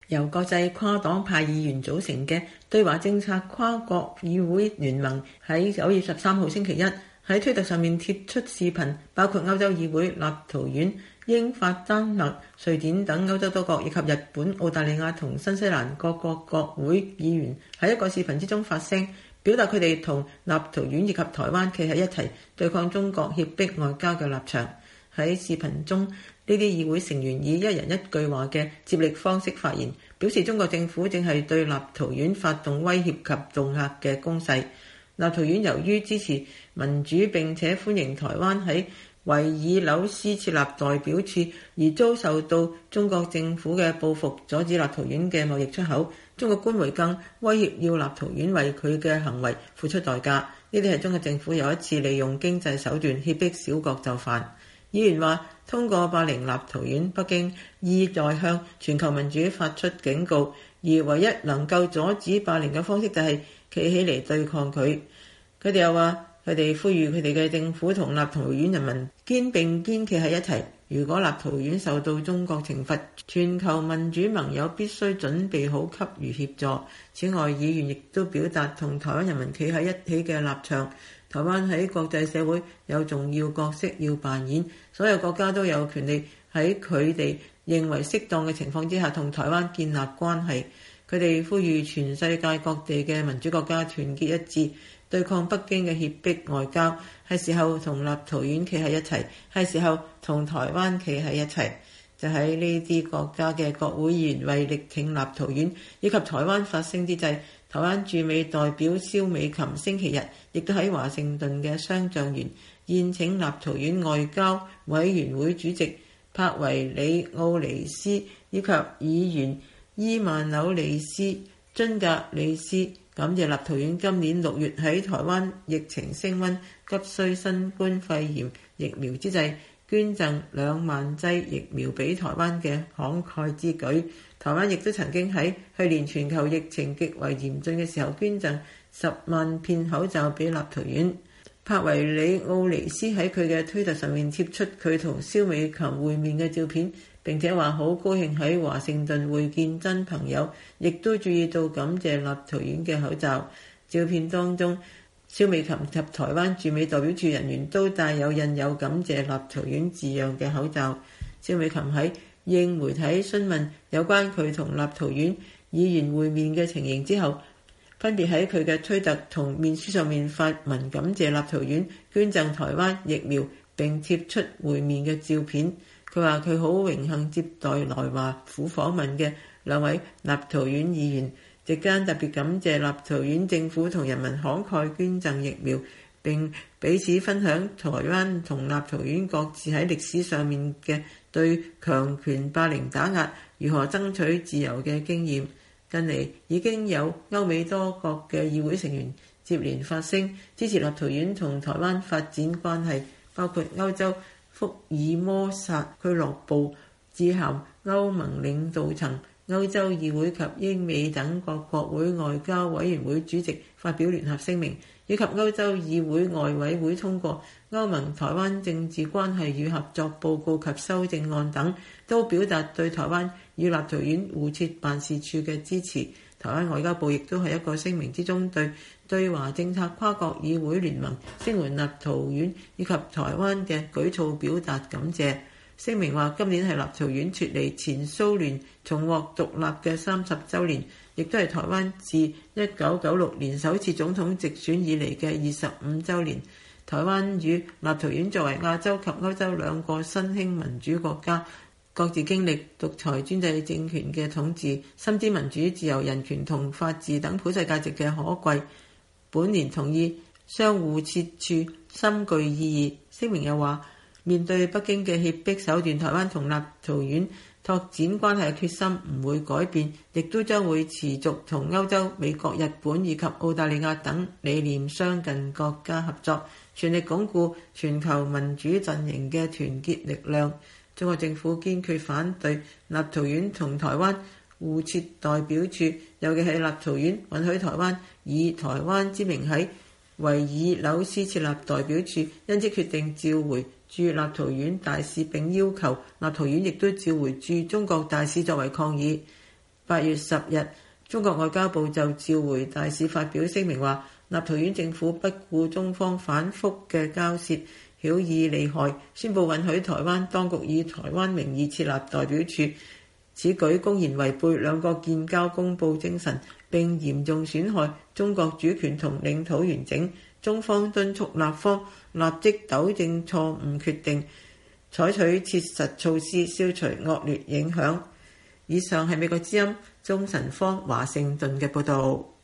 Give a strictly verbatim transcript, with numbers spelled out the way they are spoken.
由國際跨黨派議員組成嘅對華政策跨國議會聯盟喺九月十三號星期一喺推特上面貼出視頻，包括歐洲議會、立陶宛、英法丹麥、瑞典等歐洲多國以及日本、澳大利亞同新西蘭各國國會議員喺一個視頻之中發聲，表達佢哋同立陶宛以及台灣企喺一齊對抗中國脅迫外交嘅立場。喺視頻中，呢啲議會成員以一人一句話嘅接力方式發言，表示中國政府正係對立陶宛發動威脅及恫嚇嘅攻勢。立陶宛由於支持民主並且歡迎台灣喺維爾紐斯設立代表處，而遭受到中國政府嘅報復，阻止立陶宛嘅貿易出口。中國官媒更威脅要立陶宛為佢嘅行為付出代價。呢啲係中國政府又一次利用經濟手段脅迫小國就範。議員話，通過霸凌立陶宛，北京意在向全球民主發出警告，而唯一能夠阻止霸凌嘅方式就係企起嚟對抗佢。佢哋又話，佢哋呼籲佢哋嘅政府同立陶宛人民肩並肩企喺一齊。如果立陶宛受到中國懲罰，全球民主盟友必須準備好給予協助。此外，議員亦都表達同台灣人民企喺一起嘅立場。台灣喺國際社會有重要角色要扮演，所有國家都有權利喺佢哋認為適當嘅情況之下同台灣建立關係。佢哋呼籲全世界各地嘅民主國家團結一致，對抗北京嘅脅迫外交。係時候同立陶宛企喺一齊，係時候同台灣企喺一齊。就喺呢啲國家嘅國會議員為力挺立陶宛以及台灣發聲之際，台灣駐美代表蕭美琴星期日亦都喺華盛頓嘅雙橡園宴請立陶宛外交委員會主席帕維里奧尼斯以及議員伊曼紐利斯津格里斯，感謝立陶宛今年六月喺台灣疫情升溫、急需新冠肺炎疫苗之際，捐贈兩萬劑疫苗俾台灣嘅慷慨之舉。台灣亦都曾經喺去年全球疫情極為嚴峻嘅時候，捐贈十萬片口罩俾立陶宛。帕維里奧尼斯喺佢嘅推特上面貼出佢同蕭美琴會面嘅照片，並且話好高興喺華盛頓會見真朋友，亦都注意到感謝立陶宛嘅口罩。照片當中，蕭美琴及台灣駐美代表處人員都帶有印有感謝立陶宛字樣嘅口罩。蕭美琴喺應媒體詢問有關佢同立陶宛議員會面嘅情形之後，分別喺佢嘅推特同面書上面發文感謝立陶宛捐贈台灣疫苗，並貼出會面嘅照片。佢話佢好榮幸接待來華府訪問嘅兩位立陶宛議員，席間特別感謝立陶宛政府同人民慷慨捐贈疫苗，並彼此分享台灣同立陶宛各自喺歷史上面嘅對強權霸凌打壓如何爭取自由嘅經驗。近嚟已經有歐美多國嘅議會成員接連發聲支持立陶宛同台灣發展關係，包括歐洲福爾摩薩俱樂部致函歐盟領導層、歐洲議會及英美等各國會外交委員會主席發表聯合聲明，以及歐洲議會外委會通過歐盟台灣政治關係與合作報告及修正案等，都表達對台灣與立陶宛互設辦事處嘅支持。台灣外交部亦都喺一個聲明之中對對華政策跨國議會聯盟聲援立陶宛以及台灣嘅舉措表達感謝。聲明話，今年係立陶宛脫離前蘇聯重獲獨立嘅三十週年，亦都係台灣自一九九六年首次總統直選以嚟嘅二十五週年。台灣與立陶宛作為亞洲及歐洲兩個新興民主國家，各自經歷獨裁專制政權嘅統治，深知民主、自由、人權同法治等普世價值嘅可貴。本年同意相互設處，深具意義。聲明又話，面對北京嘅脅迫手段，台灣同立陶宛拓展關係嘅決心唔會改變，亦都將會持續同歐洲、美國、日本以及澳大利亞等理念相近國家合作，全力鞏固全球民主陣營嘅團結力量。中國政府堅決反對立陶宛同台灣互設代表處，尤其係立陶宛允許台灣以台灣之名喺維爾紐斯設立代表處，因此決定召回駐立陶宛大使，並要求立陶宛亦都召回駐中國大使作為抗議。 八月十日，中國外交部就召回大使發表聲明話，立陶宛政府不顧中方反覆嘅交涉，曉以利害，宣布允許台灣當局以台灣名義設立代表處。此舉公然違背兩國建交公報精神，並嚴重損害中國主權同領土完整。中方敦促立方立即糾正錯誤決定，採取切實措施消除惡劣影響。以上係美國之音鐘晨芳華盛頓嘅報導。